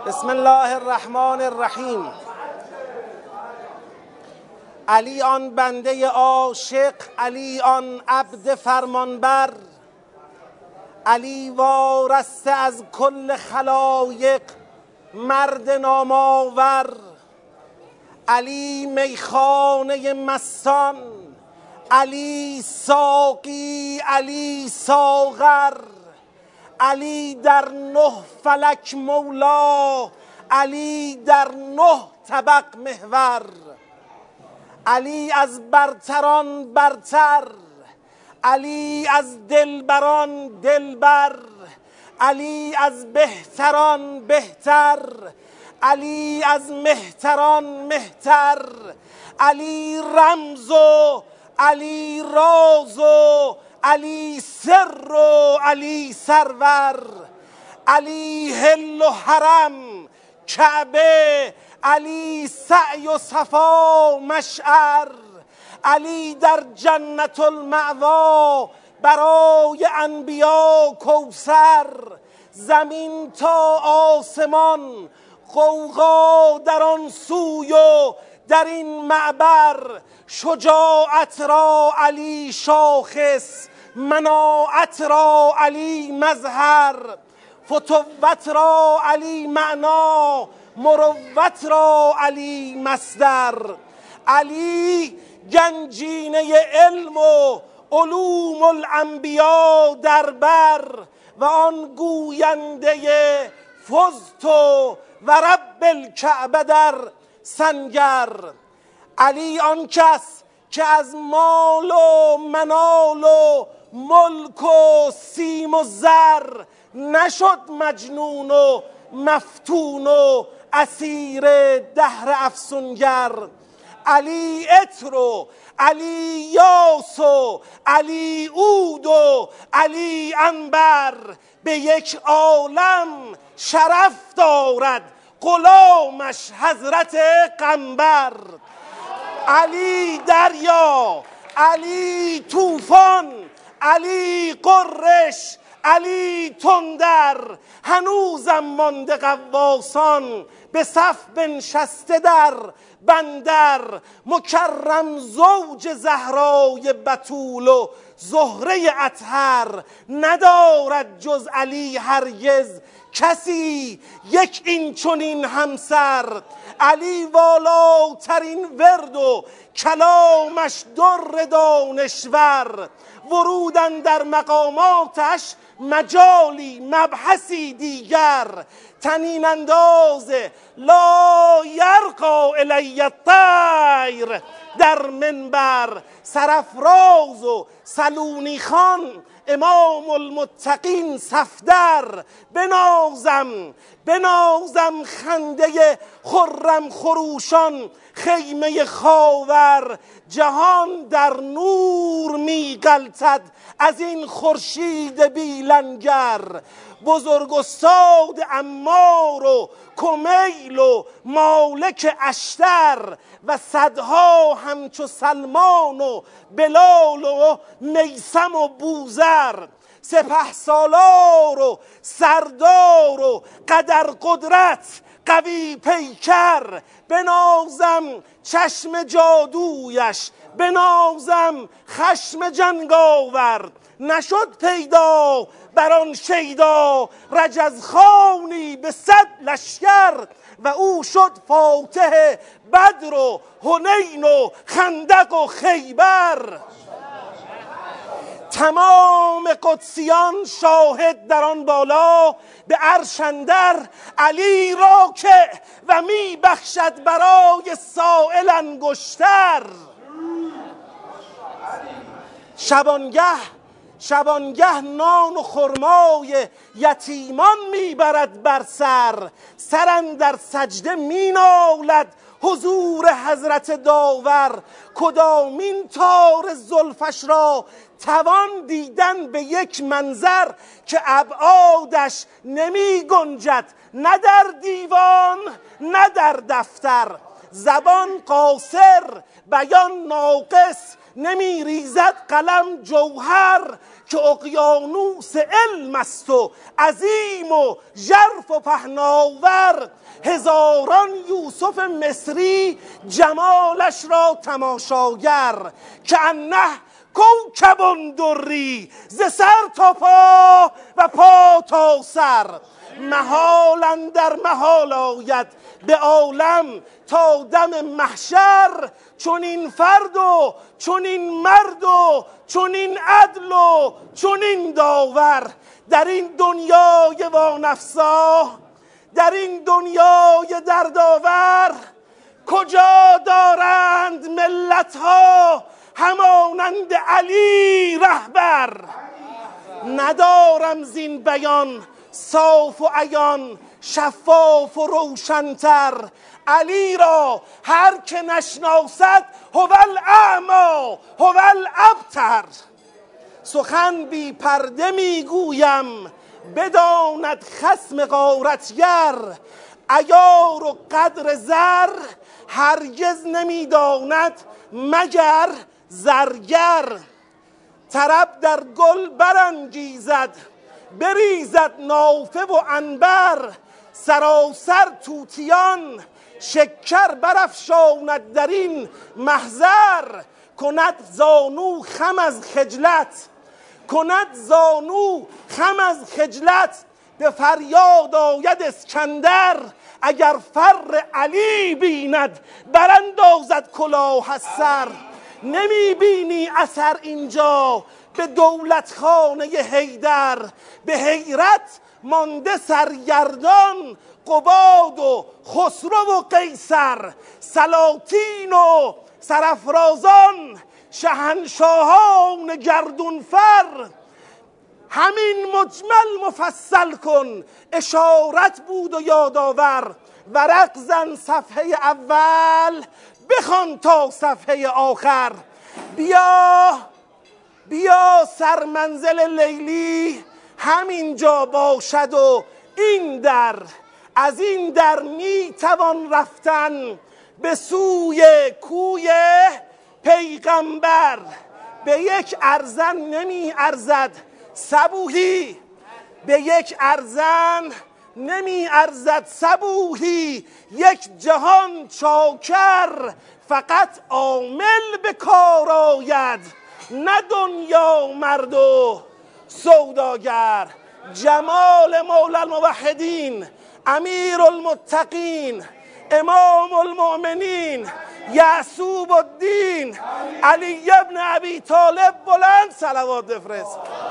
بسم الله الرحمن الرحیم. علی آن بنده عاشق، علی آن عبد فرمانبر، علی وارسته از کل خلایق، مرد نامآور، علی میخانه مستان، علی ساقی، علی ساغر، علی در 9 فلک مولا، علی در 9 طبق محور، علی از برتران برتر، علی از دلبران دلبر، علی از بهتران بهتر، علی از مهتران مهتر، علی رمز و علی راز و علی سر و علی سرور، علی حل و حرم کعبه، علی سعی و صفا مشعر، علی در جنت المأوا برای انبیا کوثر، زمین تا آسمان غوغا در آن سوی و در این معبر، شجاعت را علی شاخص، مناعت را علی مظهر، فتوت را علی معنا، مروت را علی مصدر، علی گنجینه علم و علوم الانبیا در بر، و آن گوینده فزت و رب الکعبه در سنگر، علی آن کس که از مال و منال و ملک و سیم و زر نشد مجنون و مفتون و اسیر دهر افسونگر، علی عطر و علی یاس و علی عود و علی عنبر، به یک عالم شرف دارد غلامش حضرت قنبر، علی دریا، علی طوفان، علی قرش، علی تندر، هنوزم مانده غواصان به صف بنشسته در بندر، مکرم زوج زهرای بتول و زهره اطهر، ندارد جز علی هرگز کسی یک این چنین همسر، علی والاترین ورد و کلامش در دانشور، ورودن در مقاماتش مجالی مبحثی دیگر، تنین انداز لا یرقا الی الطیر در منبر، سرافراز و سلونی خان امام المتقین صفدر، بنازم خنده خرم خروشان خیمه خاور، جهان در نور می غلطد از این خورشید بی لنگر، بزرگ استاد عمار و کمیل و مالک اشتر، و صدها همچو سلمان و بلال و میسم و بوذر، سپه سالار و سردار و قدر قدرت قوی پیکر، بنازم چشم جادویش، بنازم خشم جنگاور، نشد پیدا بر آن شیدا رجزخانی به 100 لشکر، و او شد فاتح بدر و حنین و خندق و خیبر، تمام قدسیان شاهد در آن بالا، به عرش اندر علی راکع و می بخشد برای سائل انگشتر، شبانگه نان و خرمای یتیمان میبرد بر سر، در سجده مینالد حضور حضرت داور، کدامین تار زلفش را توان دیدن به یک منظر، که ابعادش نمی گنجد نه در دیوان نه در دفتر، زبان قاصر بیان ناقص، نمی ریزد قلم جوهر، که اقیانوس علم است و عظیم و ژرف و پهناور. هزاران یوسف مصری جمالش را تماشاگر، که انه کوکب دری ز سر تا پا و پا تا سر. محال اندر محال آید به عالم تا دم محشر، چون این فرد و چون این مرد و چون این عدل و چون این داور. در این دنیای وانفسا، در این دنیای دردآور، کجا دارند ملت ها همانند علی رهبر. ندارم زین بیان صاف و عیان، شفاف و روشنتر. علی را هر که نشناسد هو الاعمی هو الابتر. سخن بی پرده میگویم بداند خصم غارتگر، عیار و قدر زر هرگز نمیداند مگر زرگر. طرب در گل برانگیزد بریزد نافه و عنبر، سراسر طوطیان شکر برافشاند در این محضر. کند زانو خم از خجلت، کند زانو خم از خجلت، به فریاد آید اسکندر. اگر فر علی بیند براندازد کلاه از سر. نمی بینی اثر اینجا به دولت خانه حیدر، به حیرت مانده سرگردان قباد و خسرو و قیصر. سلاطین و سرافرازان شهنشاهان گردونفر. همین مجمل مفصل کن اشارت بود و یادآور. ورق زن صفحه اول بخوان تا صفحه آخر. بیا بیا سرمنزل لیلی همینجا باشد و این در، از این در می توان رفتن به سوی کوی پیغمبر. به یک ارزن نمی ارزد صبوحی، به یک ارزن نمی ارزد صبوحی. یک جهان چاکر فقط عامل به کار آید، نه دنیا مرد و سوداگر. جمال مولا الموحدین امیر المتقین امام المؤمنین یعصوب الدین علی ابن ابی طالب. بلند صلوات بفرست.